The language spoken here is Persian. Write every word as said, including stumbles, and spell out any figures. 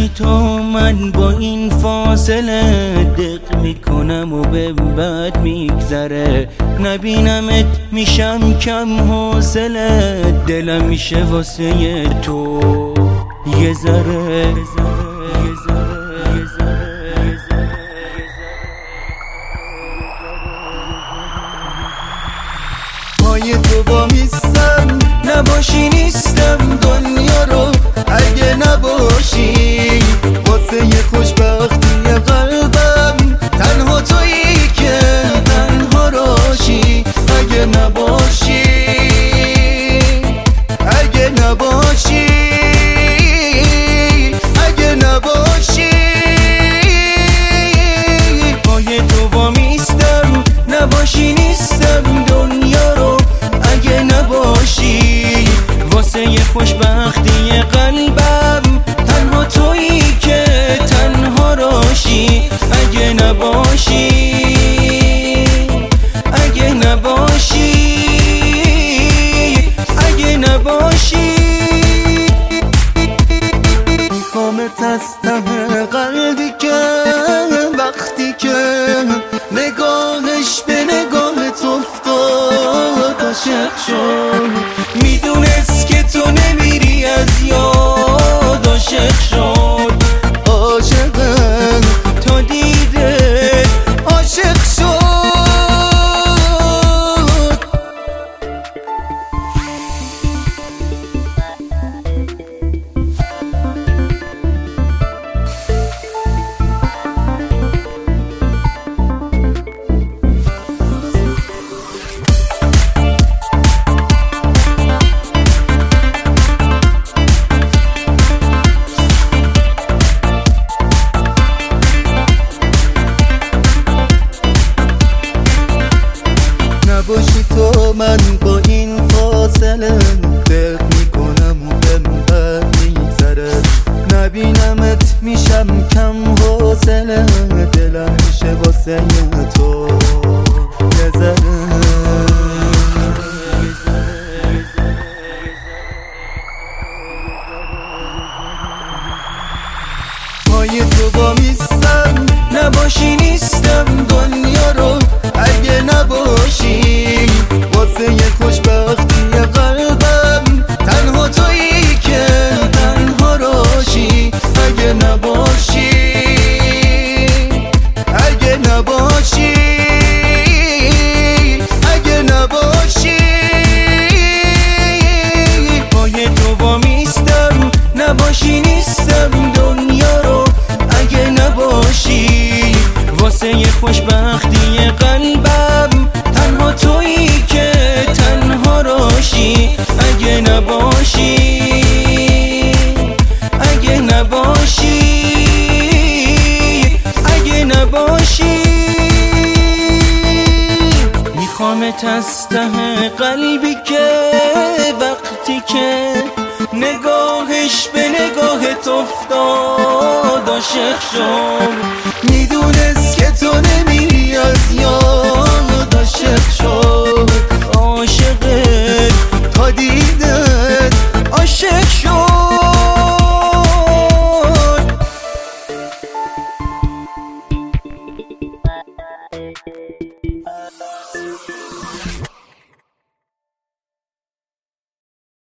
نباشی تو من با این فاصله دق میکنم و به بد میگذره، نبینمت میشم کم حوصله، دلم میشه واسه تو یه ذره پای تو با میستم، نباشی نیستم دنیا رو، اگه نباشی واسه یه خوشبختی قلبم، تنها تویی که تنها راشی، اگه نباشی اگه نباشی اگه نباشی پای تو با میستم، نباشی نیستم دنیا رو، اگه نباشی واسه یه خوشبختی قلبم، تنها تویی که تنها راشی، اگه نباشی اگه نباشی اگه نباشی میخوامت از ته قلبی که وقتی که نگاهش به نگاهت افتاد عاشق شد، میدونست که تو نمیری از یاد، عاشق شد عاشقم تا دیده عاشق شد. نباشی تو من با این فاصله دق میکنم و بهم بد میگذره، نبینمت میشم کم حوصله، دلم میشه واسه تو یه ذره پای تو با میستم، نباشی نیستم دنیا رو، اگه نباشی واسه یه خوشبختی قلبم، تنها تویی که تنها راشی، اگه نباشی اگه نباشی اگه نباشی پای تو با میستم، نباشی نیستم دنیا رو، اگه نباشی واسه یه خوشبختی قلبم، تنها تویی که تنها راشی، اگه نباشی اگه نباشی اگه نباشی میخوامت از ته قلبی که وقتی که نگاهش به نگاهت افتاد عاشق شد، میدونست که تو نمیری از یاد عاشق شد، عاشقت تا